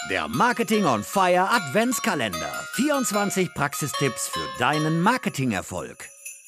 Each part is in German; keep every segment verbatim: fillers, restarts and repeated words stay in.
Der Marketing on Fire Adventskalender. vierundzwanzig Praxistipps für deinen Marketingerfolg.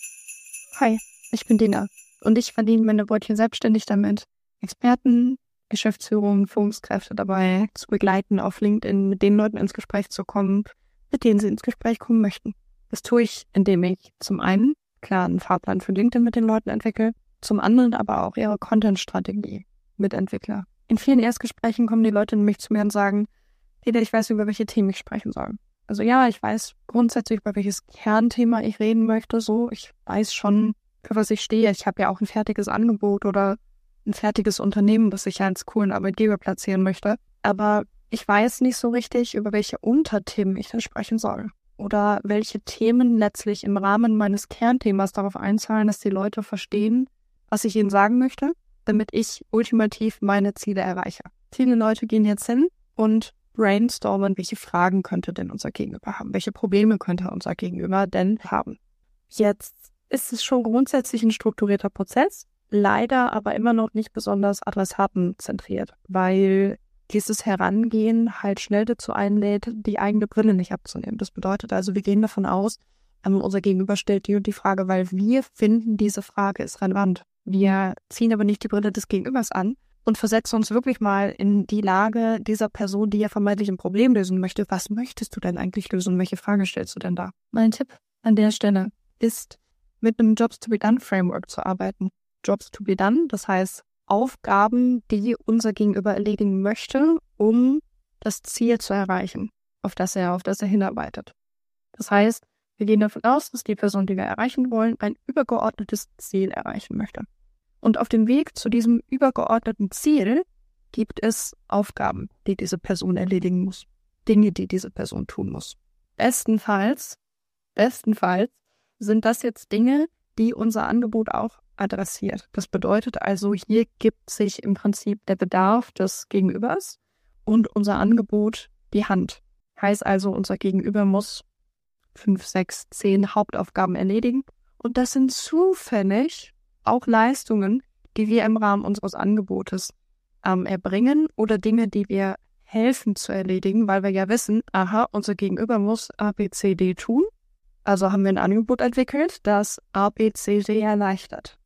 Hi, ich bin Dina und ich verdiene meine Brötchen selbstständig damit, Experten, Geschäftsführung, Führungskräfte dabei zu begleiten, auf LinkedIn mit den Leuten ins Gespräch zu kommen, mit denen sie ins Gespräch kommen möchten. Das tue ich, indem ich zum einen klar einen Fahrplan für LinkedIn mit den Leuten entwickle, zum anderen aber auch ihre Content-Strategie mitentwickle. In vielen Erstgesprächen kommen die Leute nämlich zu mir und sagen, Peter, ich weiß, über welche Themen ich sprechen soll. Also ja, ich weiß grundsätzlich, über welches Kernthema ich reden möchte. So, ich weiß schon, für was ich stehe. Ich habe ja auch ein fertiges Angebot oder ein fertiges Unternehmen, das ich als coolen Arbeitgeber platzieren möchte. Aber ich weiß nicht so richtig, über welche Unterthemen ich dann sprechen soll. Oder welche Themen letztlich im Rahmen meines Kernthemas darauf einzahlen, dass die Leute verstehen, was ich ihnen sagen möchte, damit ich ultimativ meine Ziele erreiche. Viele Leute gehen jetzt hin und brainstormen, welche Fragen könnte denn unser Gegenüber haben, welche Probleme könnte unser Gegenüber denn haben. Jetzt ist es schon grundsätzlich ein strukturierter Prozess, leider aber immer noch nicht besonders adressatenzentriert, weil dieses Herangehen halt schnell dazu einlädt, die eigene Brille nicht abzunehmen. Das bedeutet also, wir gehen davon aus, unser Gegenüber stellt die und die Frage, weil wir finden, diese Frage ist relevant. Wir ziehen aber nicht die Brille des Gegenübers an und versetzen uns wirklich mal in die Lage dieser Person, die ja vermeintlich ein Problem lösen möchte. Was möchtest du denn eigentlich lösen und welche Frage stellst du denn da? Mein Tipp an der Stelle ist, mit einem Jobs-to-be-done-Framework zu arbeiten. Jobs to be done, das heißt Aufgaben, die unser Gegenüber erledigen möchte, um das Ziel zu erreichen, auf das er, auf das er hinarbeitet. Das heißt, wir gehen davon aus, dass die Person, die wir erreichen wollen, ein übergeordnetes Ziel erreichen möchte. Und auf dem Weg zu diesem übergeordneten Ziel gibt es Aufgaben, die diese Person erledigen muss. Dinge, die diese Person tun muss. Bestenfalls, bestenfalls sind das jetzt Dinge, die unser Angebot auch adressiert. Das bedeutet also, hier gibt sich im Prinzip der Bedarf des Gegenübers und unser Angebot die Hand. Heißt also, unser Gegenüber muss fünf, sechs, zehn Hauptaufgaben erledigen. Und das sind zufällig auch Leistungen, die wir im Rahmen unseres Angebotes ähm, erbringen oder Dinge, die wir helfen zu erledigen, weil wir ja wissen, aha, unser Gegenüber muss A, B, C, D tun. Also haben wir ein Angebot entwickelt, das A, B, C, D erleichtert.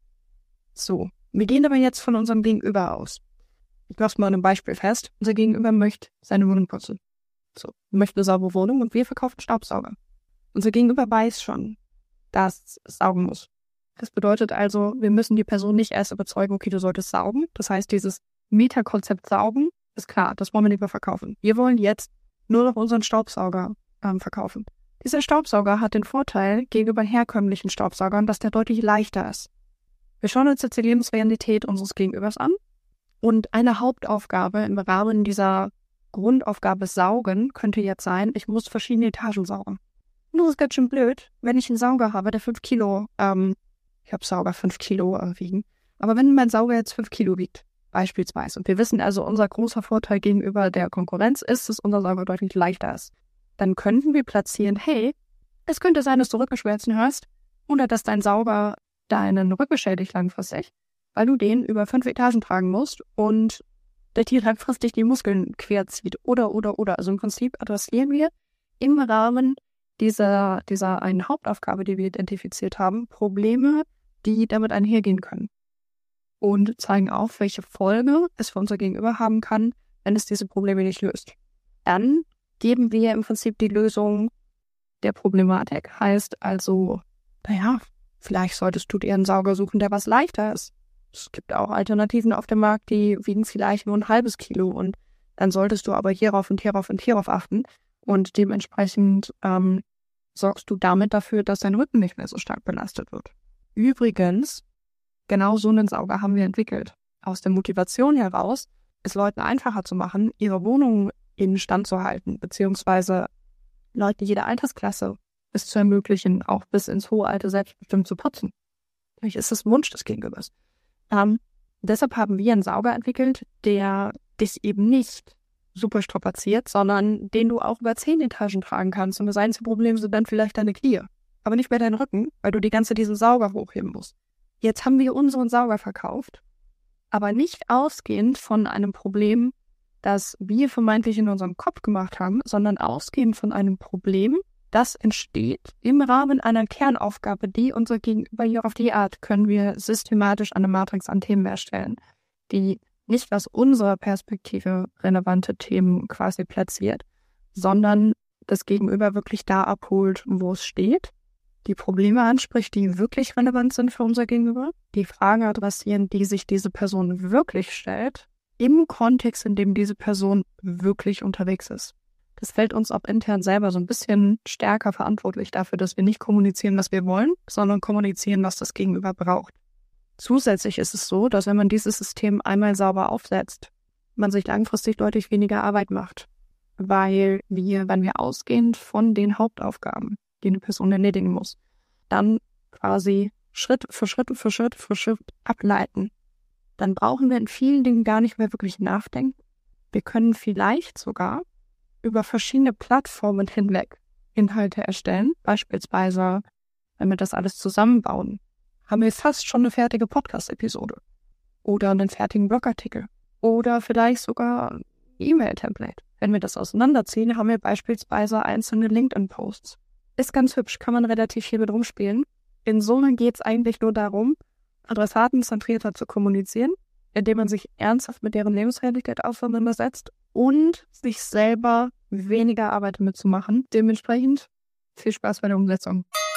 So, wir gehen aber jetzt von unserem Gegenüber aus. Ich mache mal ein Beispiel fest. Unser Gegenüber möchte seine Wohnung putzen. So, wir möchten eine saubere Wohnung und wir verkaufen Staubsauger. Unser Gegenüber weiß schon, dass es saugen muss. Das bedeutet also, wir müssen die Person nicht erst überzeugen, okay, du solltest saugen. Das heißt, dieses Metakonzept saugen ist klar, das wollen wir nicht mehr verkaufen. Wir wollen jetzt nur noch unseren Staubsauger ähm, verkaufen. Dieser Staubsauger hat den Vorteil gegenüber herkömmlichen Staubsaugern, dass der deutlich leichter ist. Wir schauen uns jetzt die Lebensrealität unseres Gegenübers an und eine Hauptaufgabe im Rahmen dieser Grundaufgabe Saugen könnte jetzt sein, ich muss verschiedene Etagen saugen. Nur ist ganz schön blöd, wenn ich einen Sauger habe, der fünf Kilo, ähm, ich habe Sauger fünf Kilo äh, wiegen, aber wenn mein Sauger jetzt fünf Kilo wiegt, beispielsweise, und wir wissen also, unser großer Vorteil gegenüber der Konkurrenz ist, dass unser Sauger deutlich leichter ist, dann könnten wir platzieren, hey, es könnte sein, dass du Rückenschmerzen hast oder dass dein Sauger deinen Rücken schädigt langfristig, weil du den über fünf Etagen tragen musst und der dir langfristig die Muskeln querzieht oder, oder, oder. Also im Prinzip adressieren wir im Rahmen dieser, dieser einen Hauptaufgabe, die wir identifiziert haben, Probleme, die damit einhergehen können. Und zeigen auf, welche Folge es für unser Gegenüber haben kann, wenn es diese Probleme nicht löst. Dann geben wir im Prinzip die Lösung der Problematik. Heißt also, naja, vielleicht solltest du dir einen Sauger suchen, der was leichter ist. Es gibt auch Alternativen auf dem Markt, die wiegen vielleicht nur ein halbes Kilo und dann solltest du aber hierauf und hierauf und hierauf achten und dementsprechend ähm, sorgst du damit dafür, dass dein Rücken nicht mehr so stark belastet wird. Übrigens, genau so einen Sauger haben wir entwickelt. Aus der Motivation heraus, es Leuten einfacher zu machen, ihre Wohnung in Stand zu halten, beziehungsweise Leuten jeder Altersklasse es zu ermöglichen, auch bis ins hohe Alter selbstbestimmt zu putzen. Natürlich ist das ein Wunsch des Gegenübers. Ähm, deshalb haben wir einen Sauger entwickelt, der dich eben nicht super strapaziert, sondern den du auch über zehn Etagen tragen kannst. Und das einzige Problem sind dann vielleicht deine Knie, aber nicht mehr dein Rücken, weil du die ganze diesen Sauger hochheben musst. Jetzt haben wir unseren Sauger verkauft, aber nicht ausgehend von einem Problem, das wir vermeintlich in unserem Kopf gemacht haben, sondern ausgehend von einem Problem, das entsteht im Rahmen einer Kernaufgabe, die unser Gegenüber hier auf die Art können wir systematisch eine Matrix an Themen erstellen, die nicht aus unserer Perspektive relevante Themen quasi platziert, sondern das Gegenüber wirklich da abholt, wo es steht, die Probleme anspricht, die wirklich relevant sind für unser Gegenüber, die Fragen adressieren, die sich diese Person wirklich stellt, im Kontext, in dem diese Person wirklich unterwegs ist. Das fällt uns auch intern selber so ein bisschen stärker verantwortlich dafür, dass wir nicht kommunizieren, was wir wollen, sondern kommunizieren, was das Gegenüber braucht. Zusätzlich ist es so, dass wenn man dieses System einmal sauber aufsetzt, man sich langfristig deutlich weniger Arbeit macht, weil wir, wenn wir ausgehend von den Hauptaufgaben, die eine Person erledigen muss, dann quasi Schritt für Schritt für Schritt für Schritt ableiten, dann brauchen wir in vielen Dingen gar nicht mehr wirklich nachdenken. Wir können vielleicht sogar über verschiedene Plattformen hinweg Inhalte erstellen. Beispielsweise, wenn wir das alles zusammenbauen, haben wir fast schon eine fertige Podcast-Episode oder einen fertigen Blogartikel oder vielleicht sogar ein E-Mail-Template. Wenn wir das auseinanderziehen, haben wir beispielsweise einzelne LinkedIn-Posts. Ist ganz hübsch, kann man relativ viel mit rumspielen. In Summe geht es eigentlich nur darum, adressatenzentrierter zu kommunizieren, indem man sich ernsthaft mit deren Lebensrealität auseinandersetzt und sich selber weniger Arbeit damit zu machen. Dementsprechend viel Spaß bei der Umsetzung.